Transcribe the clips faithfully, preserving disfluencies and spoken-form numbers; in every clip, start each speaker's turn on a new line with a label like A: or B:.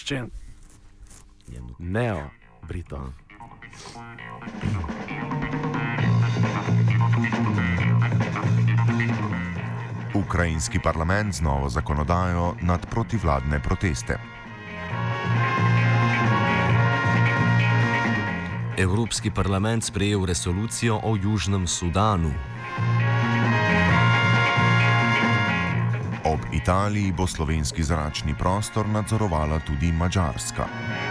A: zaraščen. Neo Britov.
B: Ukrajinski parlament z novo zakonodajo nad protivladne proteste.
C: Evropski parlament sprejel resolucijo o Južnem Sudanu.
B: Ob Italiji bo slovenski zračni prostor nadzorovala tudi Madžarska.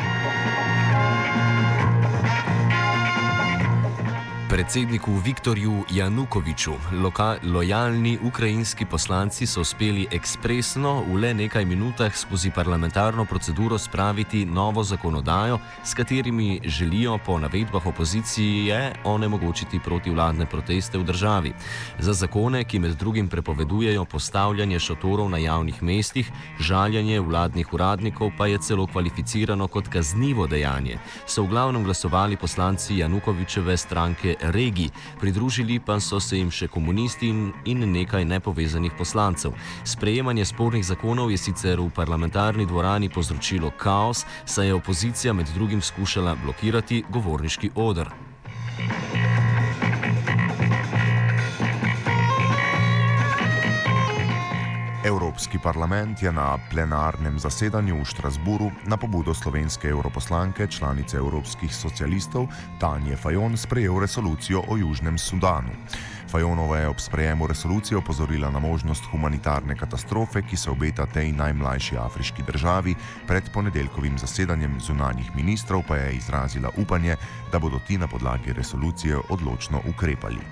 C: Predsedniku Viktorju Janukoviču loka, lojalni ukrajinski poslanci so uspeli ekspresno v le nekaj minutah skozi parlamentarno proceduro spraviti novo zakonodajo, s katerimi želijo po navedbah opozicije onemogočiti protivladne proteste v državi. Za zakone, ki med drugim prepovedujejo postavljanje šotorov na javnih mestih, žaljenje vladnih uradnikov pa je celo kvalificirano kot kaznivo dejanje, so v glavnem glasovali poslanci Janukovičeve stranke Regi, pridružili pa so se jim še komunisti in, in nekaj nepovezanih poslancev. Sprejemanje spornih zakonov je sicer v parlamentarni dvorani povzročilo kaos, saj je opozicija med drugim skušala blokirati govorniški oder.
B: Evropski parlament je na plenarnem zasedanju v Štrasburu na pobudo slovenske europoslanke, članice evropskih socialistov Tanje Fajon sprejel resolucijo o Južnem Sudanu. Fajonova je ob sprejemu resolucije opozorila na možnost humanitarne katastrofe, ki se obeta tej najmlajši afriški državi, pred ponedeljkovim zasedanjem zunanjih ministrov pa je izrazila upanje, da bodo ti na podlagi resolucije odločno ukrepali.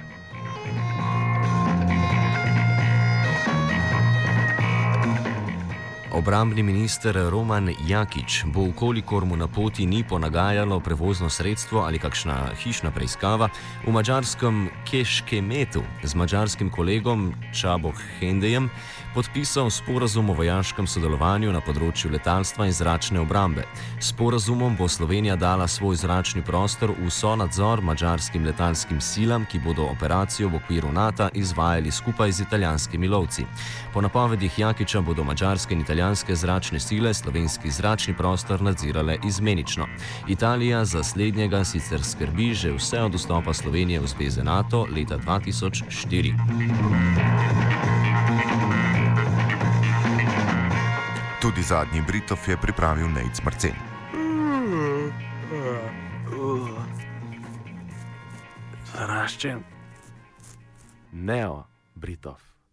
C: Obrambni minister Roman Jakič bo, vkolikor mu na poti ni ponagajalo prevozno sredstvo ali kakšna hišna preiskava, v madžarskem Keškemetu z madžarskim kolegom Csabo Hendejem podpisal sporazum o vojaškem sodelovanju na področju letalstva in zračne obrambe. Sporazumom bo Slovenija dala svoj zračni prostor v sonadzor madžarskim letalskim silam, ki bodo operacijo v okviru NATO izvajali skupaj z italijanskimi lovci. Po napovedih Jakiča bodo madžarske in italijanske zračne sile slovenski zračni prostor nadzirale izmenično. Italija za slednjega sicer skrbi že vse od vstopa Slovenije v zveze NATO leta dva tisoč štiri.
B: Tudi zadnji Britov je pripravil Nejc Marcen.
A: Zaraščen. Neo Britov.